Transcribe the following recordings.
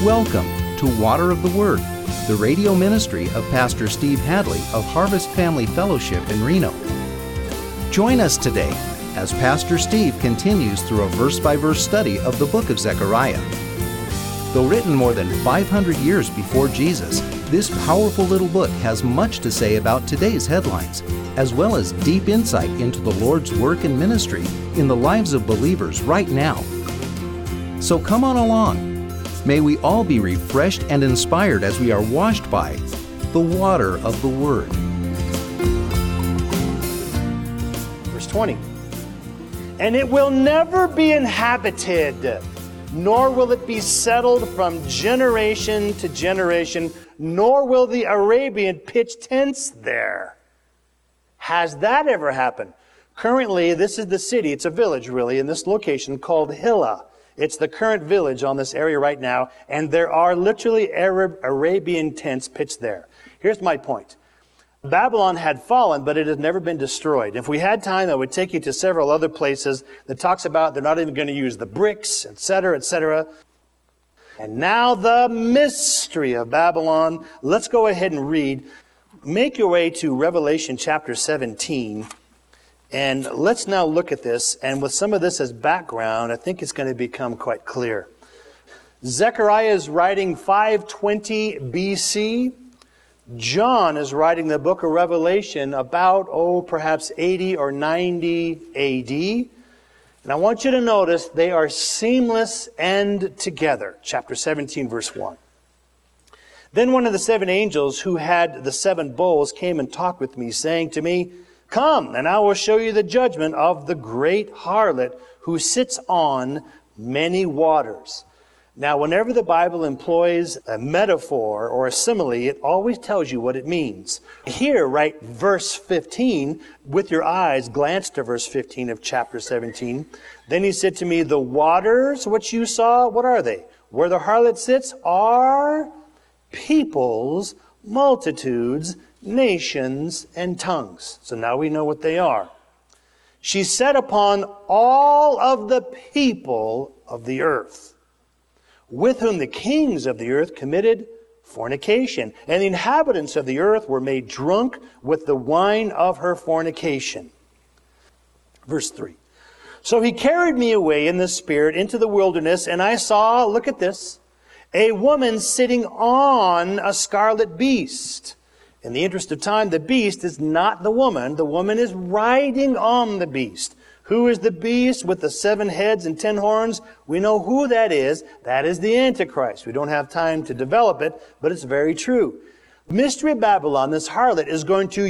Welcome to Water of the Word, the radio ministry of Pastor Steve Hadley of Harvest Family Fellowship in Reno. Join us today as Pastor Steve continues through a verse-by-verse study of the book of Zechariah. Though written more than 500 years before Jesus, this powerful little book has much to say about today's headlines, as well as deep insight into the Lord's work and ministry in the lives of believers right now. So come on along. May we all be refreshed and inspired as we are washed by the water of the Word. Verse 20. And it will never be inhabited, nor will it be settled from generation to generation, nor will the Arabian pitch tents there. Has that ever happened? Currently, this is the city, it's a village really, in this location called Hilla. It's the current village on this area right now, and there are literally Arabian tents pitched there. Here's my point. Babylon had fallen, but it has never been destroyed. If we had time, I would take you to several other places that talks about they're not even going to use the bricks, etc., etc. And now the mystery of Babylon. Let's go ahead and read. Make your way to Revelation chapter 17. And let's now look at this, and with some of this as background, I think it's going to become quite clear. Zechariah is writing 520 BC. John is writing the book of Revelation about, perhaps 80 or 90 AD. And I want you to notice they are seamless and together. Chapter 17, verse 1. Then one of the seven angels who had the seven bowls came and talked with me, saying to me, Come, and I will show you the judgment of the great harlot who sits on many waters. Now, whenever the Bible employs a metaphor or a simile, it always tells you what it means. Here, right, verse 15, with your eyes, glance to verse 15 of chapter 17. Then he said to me, the waters which you saw, what are they? Where the harlot sits are peoples, multitudes, nations, and tongues. So now we know what they are. She sat upon all of the people of the earth, with whom the kings of the earth committed fornication, and the inhabitants of the earth were made drunk with the wine of her fornication. Verse 3. So he carried me away in the spirit into the wilderness, and I saw, look at this, a woman sitting on a scarlet beast. In the interest of time, the beast is not the woman. The woman is riding on the beast. Who is the beast with the 7 heads and 10 horns? We know who that is. That is the Antichrist. We don't have time to develop it, but it's very true. Mystery of Babylon, this harlot, is going to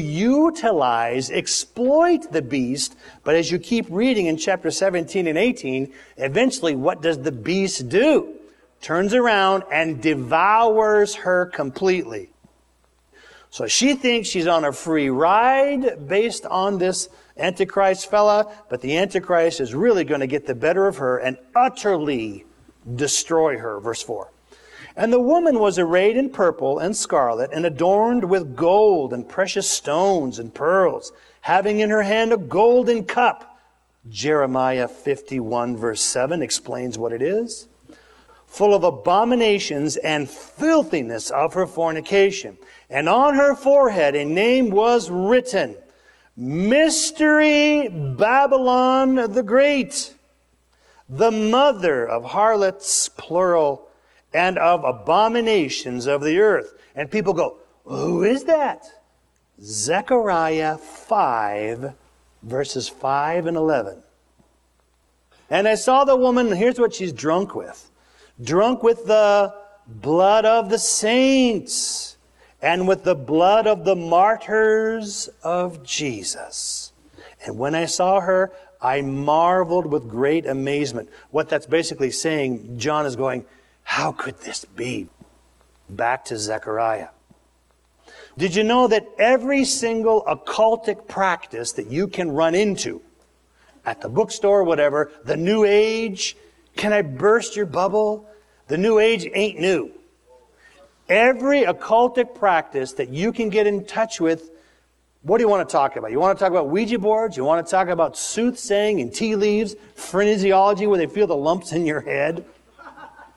exploit the beast. But as you keep reading in chapter 17 and 18, eventually what does the beast do? Turns around and devours her completely. So she thinks she's on a free ride based on this Antichrist fella, but the Antichrist is really going to get the better of her and utterly destroy her. Verse 4. And the woman was arrayed in purple and scarlet and adorned with gold and precious stones and pearls, having in her hand a golden cup. Jeremiah 51 verse 7 explains what it is. Full of abominations and filthiness of her fornication. And on her forehead a name was written, Mystery Babylon the Great, the mother of harlots, plural, and of abominations of the earth. And people go, who is that? Zechariah 5, verses 5 and 11. And I saw the woman, and here's what she's drunk with. Drunk with the blood of the saints and with the blood of the martyrs of Jesus. And when I saw her, I marveled with great amazement. What that's basically saying, John is going, how could this be? Back to Zechariah. Did you know that every single occultic practice that you can run into at the bookstore, whatever, the New Age, can I burst your bubble? The New Age ain't new. Every occultic practice that you can get in touch with, what do you want to talk about? You want to talk about Ouija boards? You want to talk about soothsaying and tea leaves, phrenesiology where they feel the lumps in your head?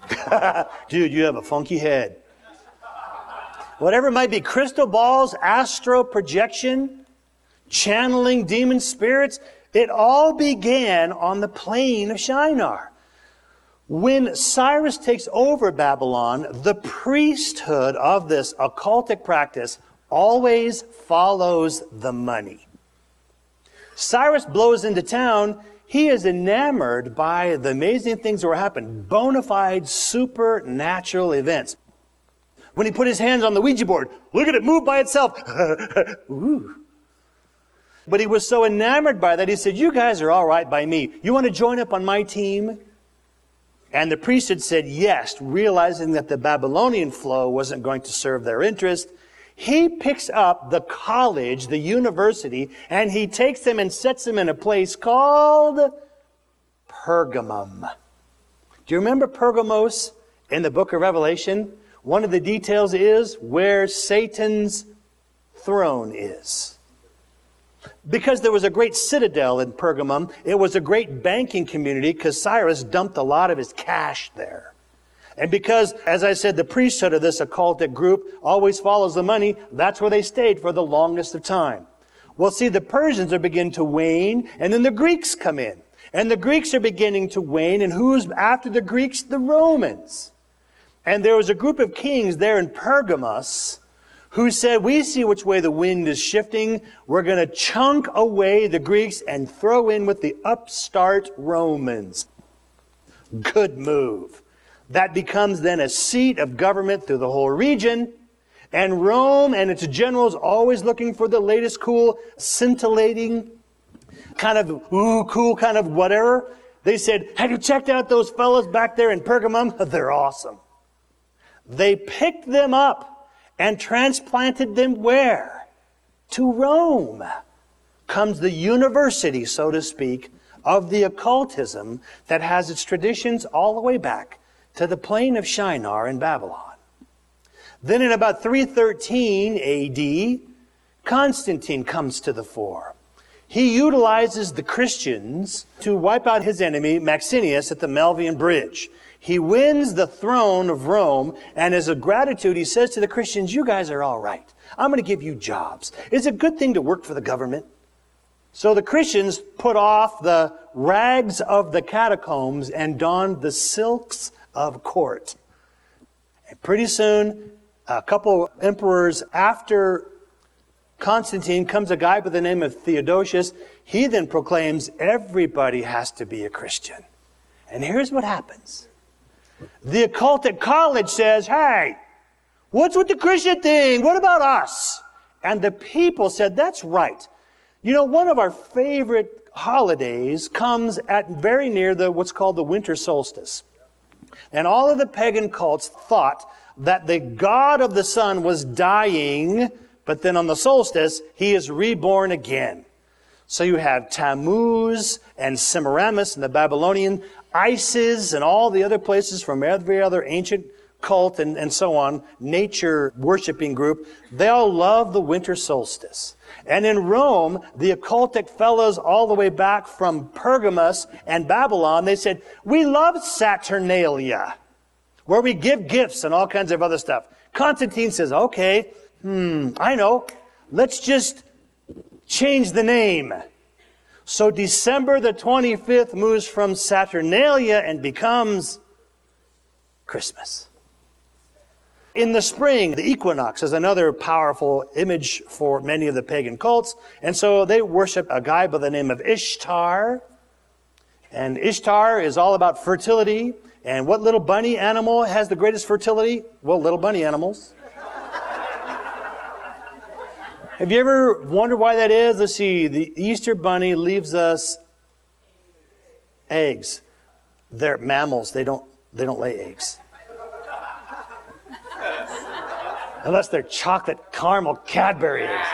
Dude, you have a funky head. Whatever it might be, crystal balls, astral projection, channeling demon spirits, it all began on the plain of Shinar. When Cyrus takes over Babylon, the priesthood of this occultic practice always follows the money. Cyrus blows into town. He is enamored by the amazing things that were happening, bona fide supernatural events. When he put his hands on the Ouija board, look at it move by itself. Ooh. But he was so enamored by that, he said, you guys are all right by me. You want to join up on my team? And the priesthood said yes, realizing that the Babylonian flow wasn't going to serve their interest. He picks up the college, the university, and he takes them and sets them in a place called Pergamum. Do you remember Pergamos in the book of Revelation? One of the details is where Satan's throne is. Because there was a great citadel in Pergamum, it was a great banking community because Cyrus dumped a lot of his cash there. And because, as I said, the priesthood of this occultic group always follows the money, that's where they stayed for the longest of time. Well, see, the Persians are beginning to wane, and then the Greeks come in. And the Greeks are beginning to wane, and who's after the Greeks? The Romans. And there was a group of kings there in Pergamos who said, we see which way the wind is shifting. We're going to chunk away the Greeks and throw in with the upstart Romans. Good move. That becomes then a seat of government through the whole region. And Rome and its generals always looking for the latest cool, scintillating, kind of cool kind of whatever. They said, have you checked out those fellas back there in Pergamum? They're awesome. They picked them up and transplanted them where? To Rome. Comes the university, so to speak, of the occultism that has its traditions all the way back to the plain of Shinar in Babylon. Then in about 313 A.D., Constantine comes to the fore. He utilizes the Christians to wipe out his enemy, Maxinius, at the Milvian Bridge. He wins the throne of Rome, and as a gratitude, he says to the Christians, you guys are all right. I'm going to give you jobs. It's a good thing to work for the government. So the Christians put off the rags of the catacombs and donned the silks of court. And pretty soon, a couple emperors after Constantine comes a guy by the name of Theodosius. He then proclaims everybody has to be a Christian. And here's what happens. The occultic college says, hey, what's with the Christian thing? What about us? And the people said, that's right. You know, one of our favorite holidays comes at very near what's called the winter solstice. And all of the pagan cults thought that the god of the sun was dying, but then on the solstice, he is reborn again. So you have Tammuz and Semiramis and the Babylonian, Isis and all the other places from every other ancient cult and so on, nature worshiping group. They all love the winter solstice. And in Rome, the occultic fellows all the way back from Pergamus and Babylon, they said, we love Saturnalia, where we give gifts and all kinds of other stuff. Constantine says, okay, I know. Let's just change the name. So December the 25th moves from Saturnalia and becomes Christmas. In the spring, the equinox is another powerful image for many of the pagan cults. And so they worship a guy by the name of Ishtar. And Ishtar is all about fertility. And what little bunny animal has the greatest fertility? Well, little bunny animals. Have you ever wondered why that is? Let's see. The Easter bunny leaves us eggs. They're mammals. They don't lay eggs. Unless they're chocolate caramel Cadbury eggs.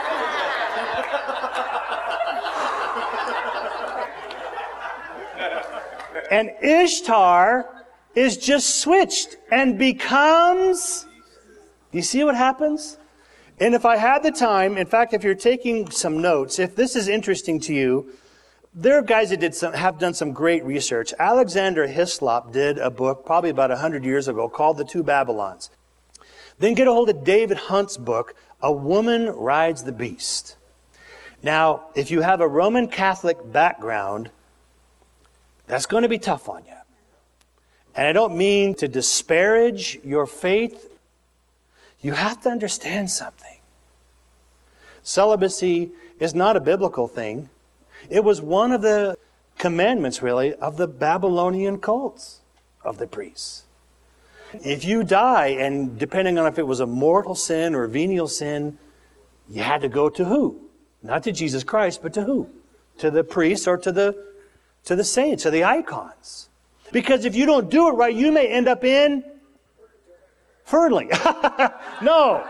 And Ishtar is just switched and becomes... Do you see what happens? And if I had the time, in fact, if you're taking some notes, if this is interesting to you, There are guys that have done some great research. Alexander Hislop did a book probably about 100 years ago called The Two Babylons. Then get a hold of David Hunt's book, A Woman Rides the Beast. Now, if you have a Roman Catholic background, that's going to be tough on you. And I don't mean to disparage your faith. You have to understand something. Celibacy is not a biblical thing. It was one of the commandments, really, of the Babylonian cults of the priests. If you die, and depending on if it was a mortal sin or a venial sin, you had to go to who? Not to Jesus Christ, but to who? To the priests or to the saints or the icons. Because if you don't do it right, you may end up in Fernley. No.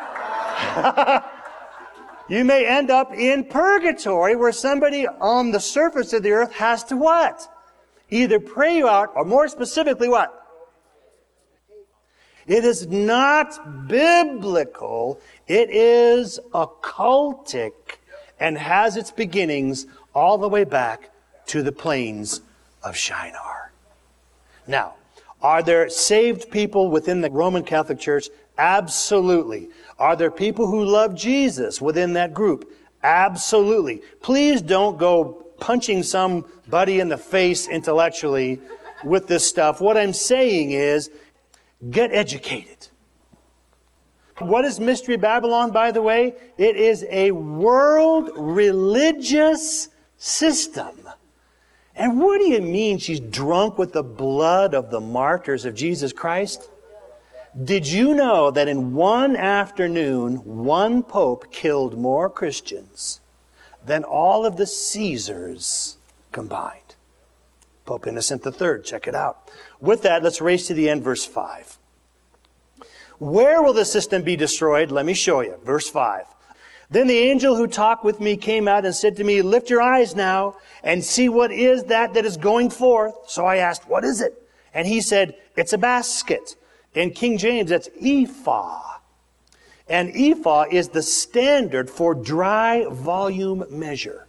You may end up in purgatory, where somebody on the surface of the earth has to what? Either pray you out, or more specifically what? It is not biblical. It is occultic and has its beginnings all the way back to the plains of Shinar. Now, are there saved people within the Roman Catholic Church? Absolutely. Are there people who love Jesus within that group? Absolutely. Please don't go punching somebody in the face intellectually with this stuff. What I'm saying is, get educated. What is Mystery Babylon, by the way? It is a world religious system. And what do you mean she's drunk with the blood of the martyrs of Jesus Christ? Did you know that in one afternoon, one pope killed more Christians than all of the Caesars combined? Pope Innocent III, check it out. With that, let's race to the end, verse 5. Where will the system be destroyed? Let me show you. Verse 5. Then the angel who talked with me came out and said to me, lift your eyes now and see what is that is going forth. So I asked, what is it? And he said, it's a basket. In King James, that's ephah. And ephah is the standard for dry volume measure.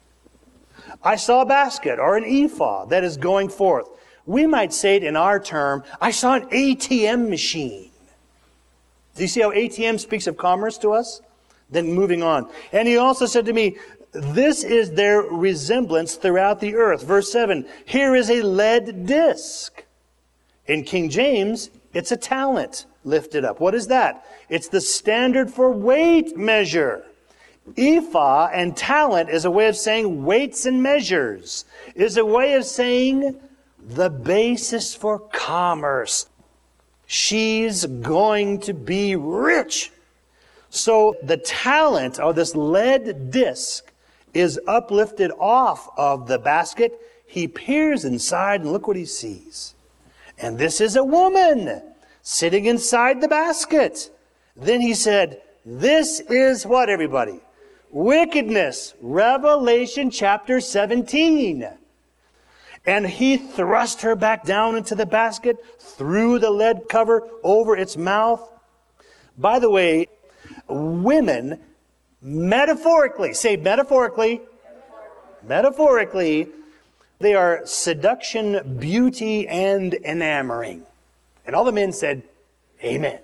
I saw a basket or an ephah that is going forth. We might say it in our term, I saw an ATM machine. Do you see how ATM speaks of commerce to us? Then moving on. And he also said to me, this is their resemblance throughout the earth. Verse 7, here is a lead disc. In King James, it's a talent lifted up. What is that? It's the standard for weight measure. Ephah and talent is a way of saying weights and measures. Is a way of saying the basis for commerce. She's going to be rich. So the talent, or this lead disc, is uplifted off of the basket. He peers inside and look what he sees. And this is a woman sitting inside the basket. Then he said, this is what, everybody? Wickedness. Revelation chapter 17. And he thrust her back down into the basket, threw the lead cover over its mouth. By the way, women, metaphorically, say metaphorically, they are seduction, beauty, and enamoring. And all the men said, amen.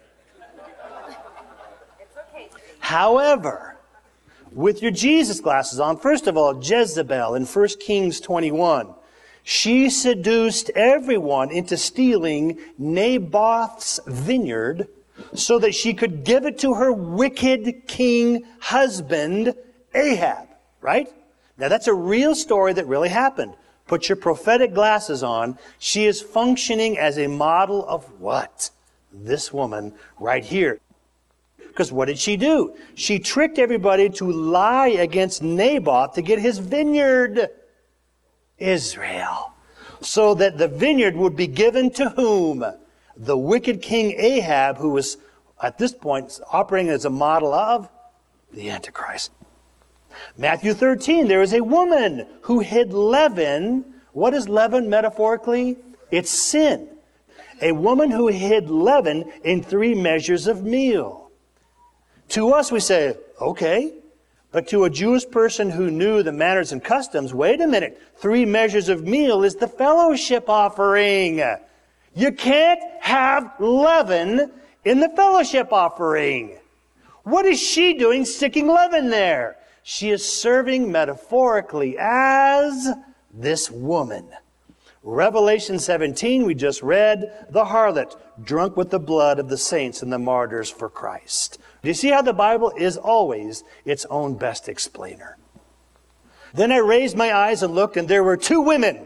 However, with your Jesus glasses on, first of all, Jezebel in 1 Kings 21, she seduced everyone into stealing Naboth's vineyard so that she could give it to her wicked king husband, Ahab. Right? Now that's a real story that really happened. Put your prophetic glasses on. She is functioning as a model of what? This woman right here. Because what did she do? She tricked everybody to lie against Naboth to get his vineyard. Israel. So that the vineyard would be given to whom? The wicked king Ahab, who was at this point operating as a model of the Antichrist. Matthew 13, there is a woman who hid leaven. What is leaven metaphorically? It's sin. A woman who hid leaven in 3 measures of meal. To us we say, okay, But to a Jewish person who knew the manners and customs, wait a minute, 3 measures of meal is the fellowship offering. You can't have leaven in the fellowship offering. What is she doing sticking leaven there? She is serving metaphorically as this woman. Revelation 17, we just read, the harlot, drunk with the blood of the saints and the martyrs for Christ. Do you see how the Bible is always its own best explainer? Then I raised my eyes and looked, and there were 2 women.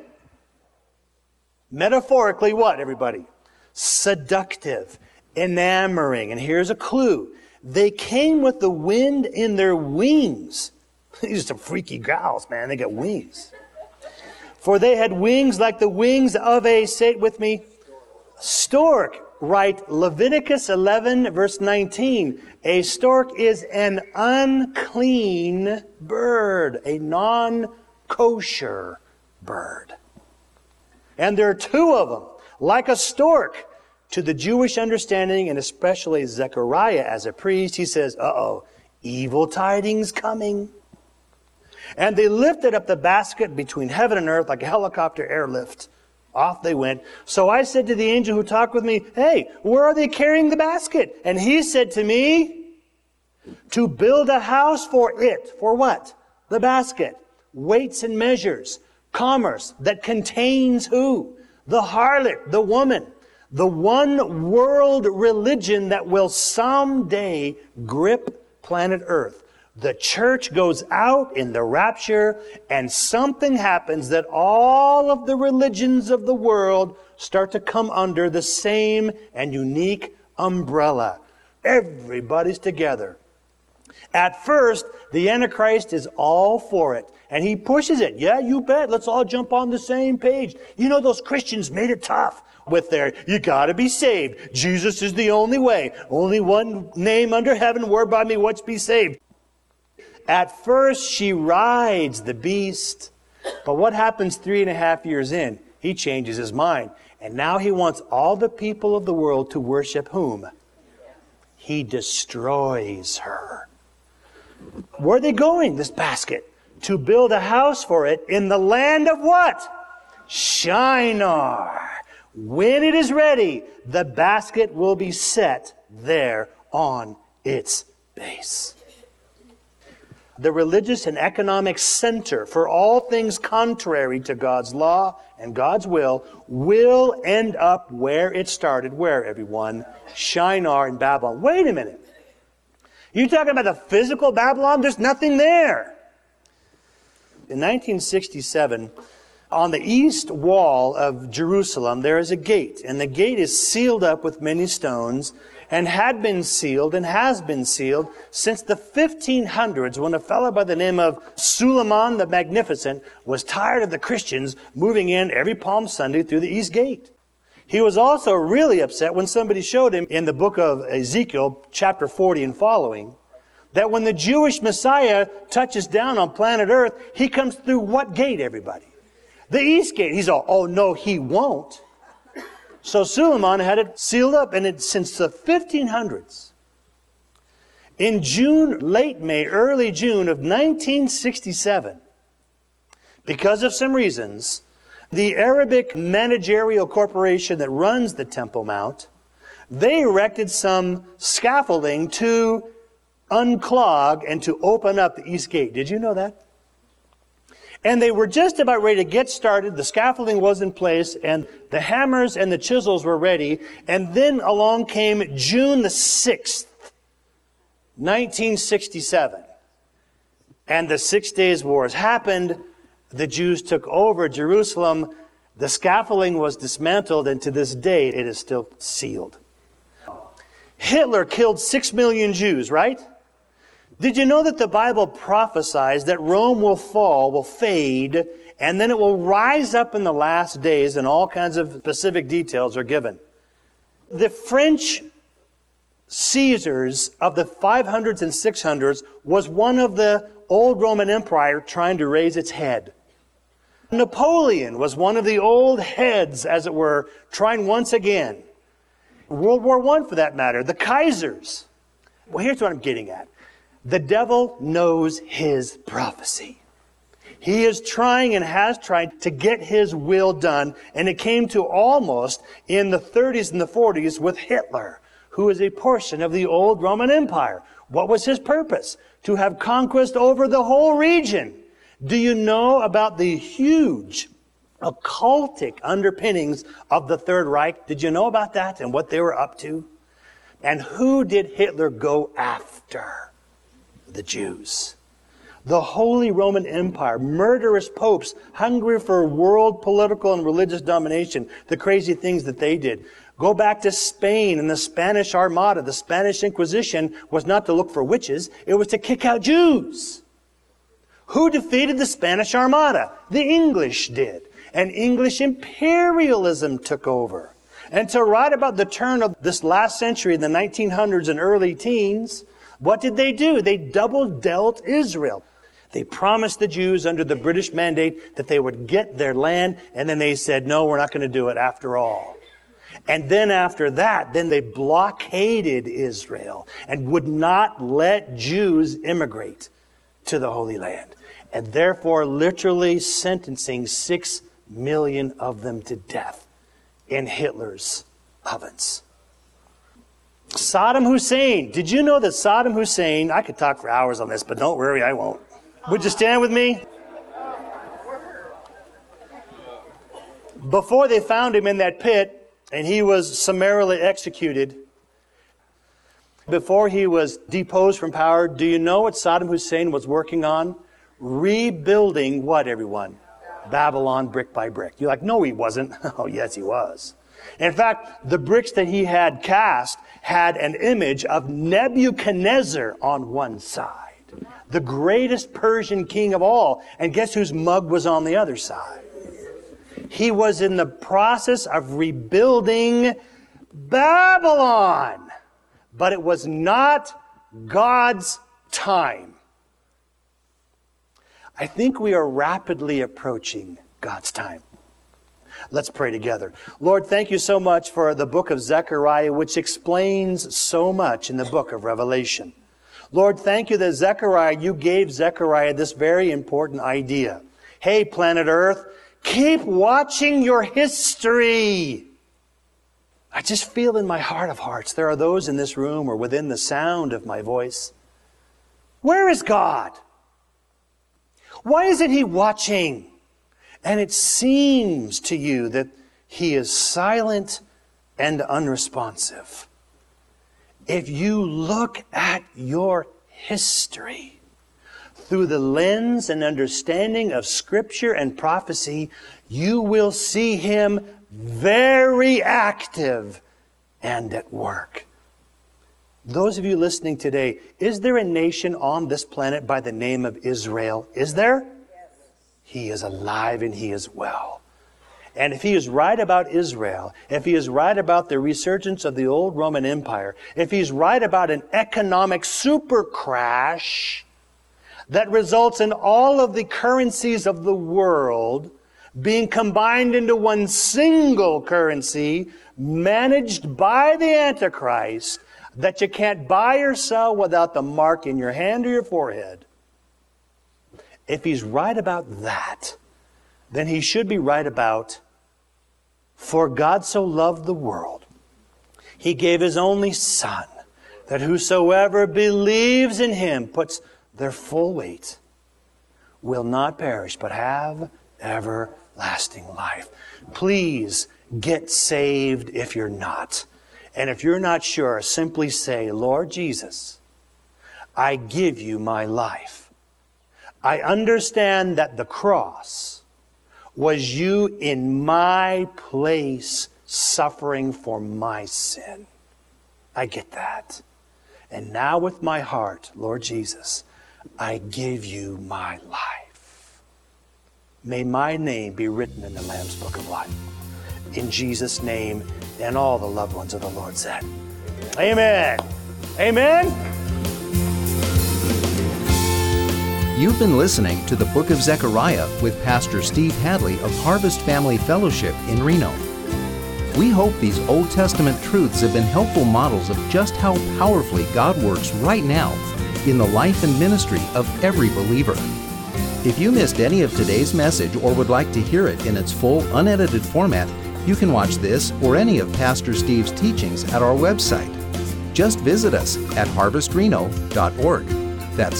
Metaphorically what, everybody? Seductive, enamoring. And here's a clue. They came with the wind in their wings. These are some freaky gals, man. They got wings. For they had wings like the wings of a, say it with me, stork. Right, Leviticus 11, verse 19. A stork is an unclean bird, a non-kosher bird. And there are 2 of them, like a stork. To the Jewish understanding, and especially Zechariah as a priest, he says, uh-oh, evil tidings coming. And they lifted up the basket between heaven and earth like a helicopter airlift. Off they went. So I said to the angel who talked with me, hey, where are they carrying the basket? And he said to me, to build a house for it. For what? The basket. Weights and measures. Commerce that contains who? The harlot, the woman. The one world religion that will someday grip planet Earth. The church goes out in the rapture, and something happens that all of the religions of the world start to come under the same and unique umbrella. Everybody's together. At first, the Antichrist is all for it, and he pushes it. Yeah, you bet. Let's all jump on the same page. You know, those Christians made it tough with their, you gotta be saved. Jesus is the only way. Only one name under heaven whereby me once be saved. At first, she rides the beast. But what happens 3.5 years in? He changes his mind. And now he wants all the people of the world to worship whom? He destroys her. Where are they going, this basket? To build a house for it in the land of what? Shinar. When it is ready, the basket will be set there on its base. The religious and economic center for all things contrary to God's law and God's will end up where it started. Where, everyone? Shinar in Babylon. Wait a minute. You talking about the physical Babylon? There's nothing there. In 1967, on the east wall of Jerusalem, there is a gate, and the gate is sealed up with many stones, and had been sealed and has been sealed since the 1500s, when a fellow by the name of Suleiman the Magnificent was tired of the Christians moving in every Palm Sunday through the east gate. He was also really upset when somebody showed him in the book of Ezekiel, chapter 40 and following, that when the Jewish Messiah touches down on planet Earth, he comes through what gate, everybody? The east gate. He's all, oh no, he won't. So Suleiman had it sealed up, and since the 1500s. In June, late May, early June of 1967, because of some reasons, the Arabic managerial corporation that runs the Temple Mount, they erected some scaffolding to unclog and to open up the east gate. Did you know that? And they were just about ready to get started. The scaffolding was in place, and the hammers and the chisels were ready. And then along came June the 6th, 1967. And the 6 Days Wars happened. The Jews took over Jerusalem. The scaffolding was dismantled, and to this day it is still sealed. Hitler killed 6 million Jews, right? Did you know that the Bible prophesies that Rome will fall, will fade, and then it will rise up in the last days, and all kinds of specific details are given? The French Caesars of the 500s and 600s was one of the old Roman Empire trying to raise its head. Napoleon was one of the old heads, as it were, trying once again. World War I, for that matter, the Kaisers. Well, here's what I'm getting at. The devil knows his prophecy. He is trying and has tried to get his will done, and it came to almost in the 30s and the 40s with Hitler, who is a portion of the old Roman Empire. What was his purpose? To have conquest over the whole region. Do you know about the huge occultic underpinnings of the Third Reich? Did you know about that and what they were up to? And who did Hitler go after? The Jews. The Holy Roman Empire, murderous popes, hungry for world political and religious domination, the crazy things that they did. Go back to Spain and the Spanish Armada. The Spanish Inquisition was not to look for witches, it was to kick out Jews. Who defeated the Spanish Armada? The English did. And English imperialism took over. And to right about the turn of this last century, the 1900s and early teens, what did they do? They double-dealt Israel. They promised the Jews under the British mandate that they would get their land, and then they said, no, we're not going to do it after all. And then after that, then they blockaded Israel and would not let Jews immigrate to the Holy Land. And therefore literally sentencing 6 million of them to death in Hitler's ovens. Saddam Hussein. Did you know that Saddam Hussein, I could talk for hours on this, but don't worry, I won't. Would you stand with me? Before they found him in that pit, and he was summarily executed, before he was deposed from power, do you know what Saddam Hussein was working on? Rebuilding what, everyone? Babylon brick by brick. You're like, no, he wasn't. Oh, yes, he was. In fact, the bricks that he had cast had an image of Nebuchadnezzar on one side, the greatest Persian king of all. And guess whose mug was on the other side? He was in the process of rebuilding Babylon. But it was not God's time. I think we are rapidly approaching God's time. Let's pray together. Lord, thank you so much for the book of Zechariah, which explains so much in the book of Revelation. Lord, thank you that Zechariah, you gave Zechariah this very important idea. Hey, planet Earth, keep watching your history. I just feel in my heart of hearts, there are those in this room or within the sound of my voice. Where is God? Why isn't He watching? And it seems to you that He is silent and unresponsive. If you look at your history through the lens and understanding of Scripture and prophecy, you will see Him very active and at work. Those of you listening today, is there a nation on this planet by the name of Israel? Is there? Yes. He is alive and He is well. And if He is right about Israel, if He is right about the resurgence of the old Roman Empire, if He's right about an economic super crash that results in all of the currencies of the world being combined into one single currency managed by the Antichrist, that you can't buy or sell without the mark in your hand or your forehead. If He's right about that, then He should be right about, for God so loved the world, He gave His only Son, that whosoever believes in Him, puts their full weight, will not perish, but have everlasting life. Please get saved if you're not. And if you're not sure, simply say, Lord Jesus, I give you my life. I understand that the cross was you in my place suffering for my sin. I get that. And now with my heart, Lord Jesus, I give you my life. May my name be written in the Lamb's Book of Life. In Jesus' name, and all the loved ones of the Lord said, Amen. Amen. You've been listening to the Book of Zechariah with Pastor Steve Hadley of Harvest Family Fellowship in Reno. We hope these Old Testament truths have been helpful models of just how powerfully God works right now in the life and ministry of every believer. If you missed any of today's message or would like to hear it in its full, unedited format, you can watch this or any of Pastor Steve's teachings at our website. Just visit us at harvestreno.org. That's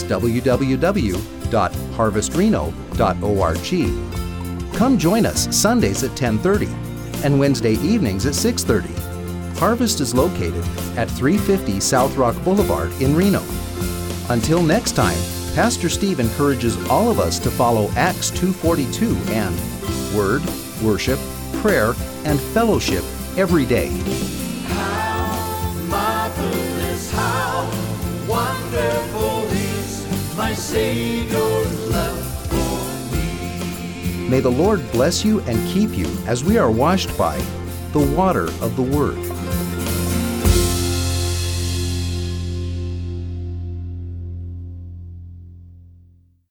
www.harvestreno.org. Come join us Sundays at 10:30 and Wednesday evenings at 6:30. Harvest is located at 350 South Rock Boulevard in Reno. Until next time, Pastor Steve encourages all of us to follow Acts 2:42 and Word, Worship, Prayer, and Fellowship every day. How marvelous, how wonderful is my Savior's love for me. May the Lord bless you and keep you as we are washed by the water of the Word.